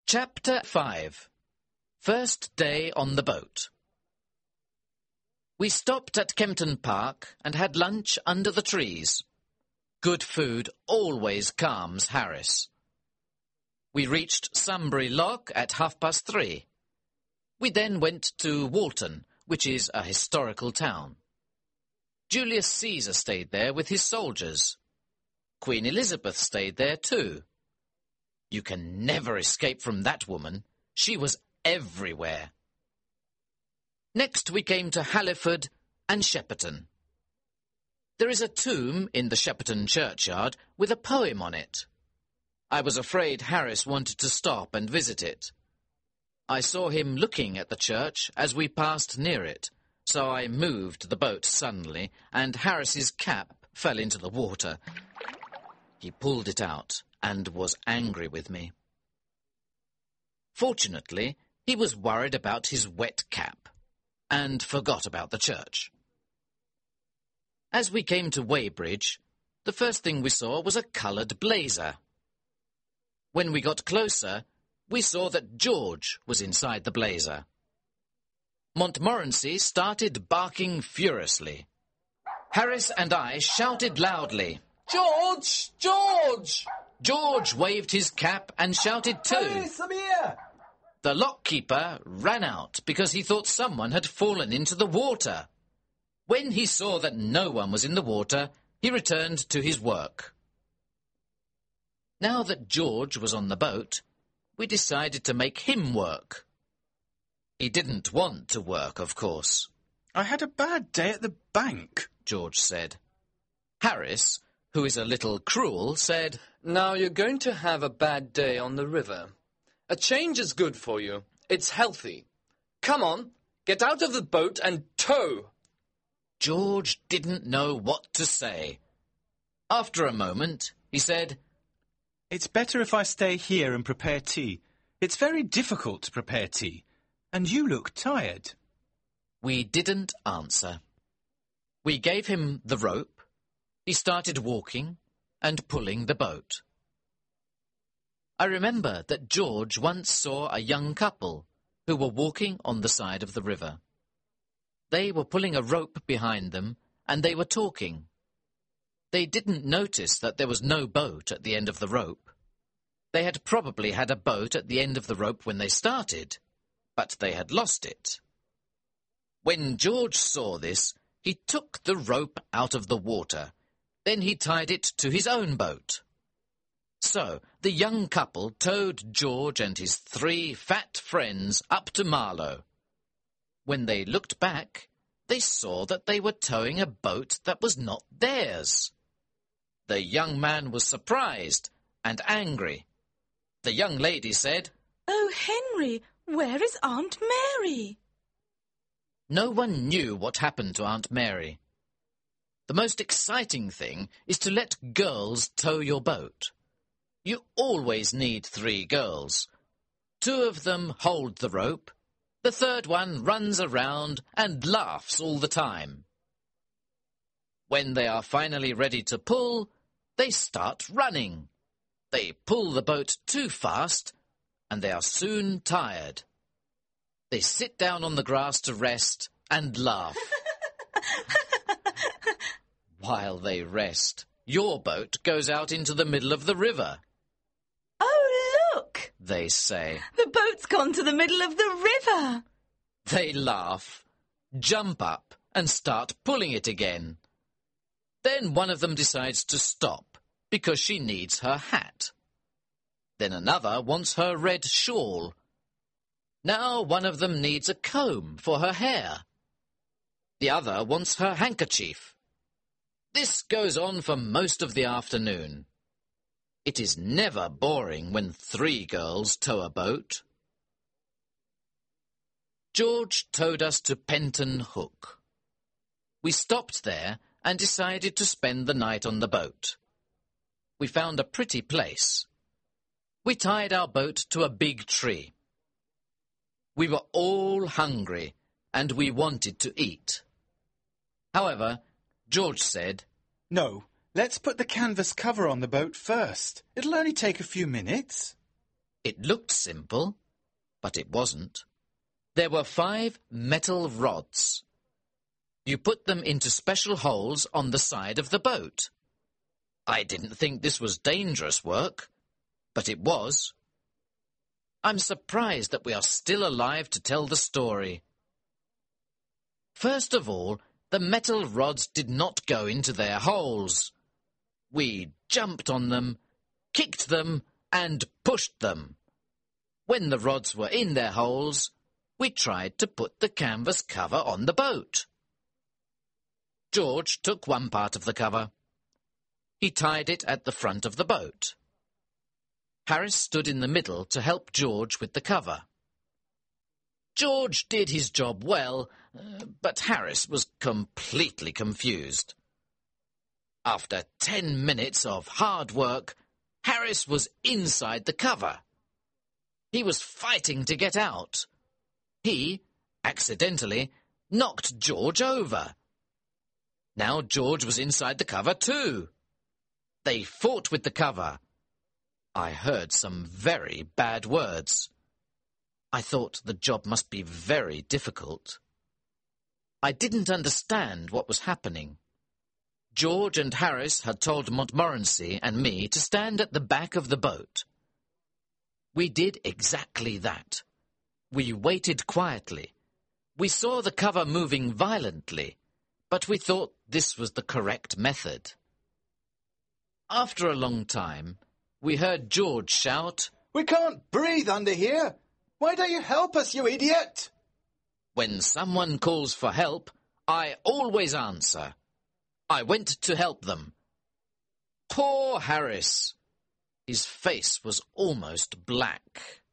Chapter 5. First day on the boat. We stopped at Kempton Park and had lunch under the trees. Good food always calms Harris. We reached Sunbury Lock at 3:30. We then went to Walton, which is a historical town. Julius Caesar stayed there with his soldiers. Queen Elizabeth stayed there too. You can never escape from that woman. She was everywhere. Next we came to Halliford and Shepperton. There is a tomb in the Shepperton churchyard with a poem on it. I was afraid Harris wanted to stop and visit it. I saw him looking at the church as we passed near it, so I moved the boat suddenly, and Harris's cap fell into the water. He pulled it out and was angry with me. Fortunately, he was worried about his wet cap and forgot about the church. As we came to Weybridge, the first thing we saw was a coloured blazer. When we got closer, we saw that George was inside the blazer. Montmorency started barking furiously. Harris and I shouted loudly, "George! George!" George waved his cap and shouted too. "Hey, some here!" The lockkeeper ran out because he thought someone had fallen into the water. When he saw that no one was in the water, he returned to his work. Now that George was on the boat, we decided to make him work. He didn't want to work, of course. "I had a bad day at the bank," George said. Harris, who is a little cruel, said, "Now you're going to have a bad day on the river. A change is good for you. It's healthy. Come on, get out of the boat and tow." George didn't know what to say. After a moment, he said, "It's better if I stay here and prepare tea. It's very difficult to prepare tea, and you look tired." We didn't answer. We gave him the rope. He started walking and pulling the boat. I remember that George once saw a young couple who were walking on the side of the river. They were pulling a rope behind them, and they were talking. They didn't notice that there was no boat at the end of the rope. They had probably had a boat at the end of the rope when they started, but they had lost it. When George saw this, he took the rope out of the water. Then he tied it to his own boat. So the young couple towed George and his 3 fat friends up to Marlow. When they looked back, they saw that they were towing a boat that was not theirs. The young man was surprised and angry. The young lady said, "Oh, Henry, where is Aunt Mary?" No one knew what happened to Aunt Mary. The most exciting thing is to let girls tow your boat. You always need 3 girls. 2 of them hold the rope. The third one runs around and laughs all the time. When they are finally ready to pull, they start running. They pull the boat too fast, and they are soon tired. They sit down on the grass to rest and laugh. While they rest, your boat goes out into the middle of the river. "Oh, look," they say. "the boat's gone to the middle of the river." They laugh, jump up, and start pulling it again. Then one of them decides to stop because she needs her hat. Then another wants her red shawl. Now one of them needs a comb for her hair. The other wants her handkerchief. This goes on for most of the afternoon. It is never boring when 3 girls tow a boat. George towed us to Penton Hook. We stopped there and decided to spend the night on the boat. We found a pretty place. We tied our boat to a big tree. We were all hungry and we wanted to eat. However, George said, "No, let's put the canvas cover on the boat first. It'll only take a few minutes." It looked simple, but it wasn't. There were 5 metal rods. You put them into special holes on the side of the boat. I didn't think this was dangerous work, but it was. I'm surprised that we are still alive to tell the story. First of all, the metal rods did not go into their holes. We jumped on them, kicked them, and pushed them. When the rods were in their holes, we tried to put the canvas cover on the boat. George took one part of the cover. He tied it at the front of the boat. Harris stood in the middle to help George with the cover. George did his job well, but Harris was completely confused. After 10 minutes of hard work, Harris was inside the cover. He was fighting to get out. He, accidentally, knocked George over. Now George was inside the cover too. They fought with the cover. I heard some very bad words. I thought the job must be very difficult. I didn't understand what was happening. George and Harris had told Montmorency and me to stand at the back of the boat. We did exactly that. We waited quietly. We saw the cover moving violently, but we thought this was the correct method. After a long time, we heard George shout, "We can't breathe under here! Why don't you help us, you idiot?" When someone calls for help, I always answer. I went to help them. Poor Harris! His face was almost black.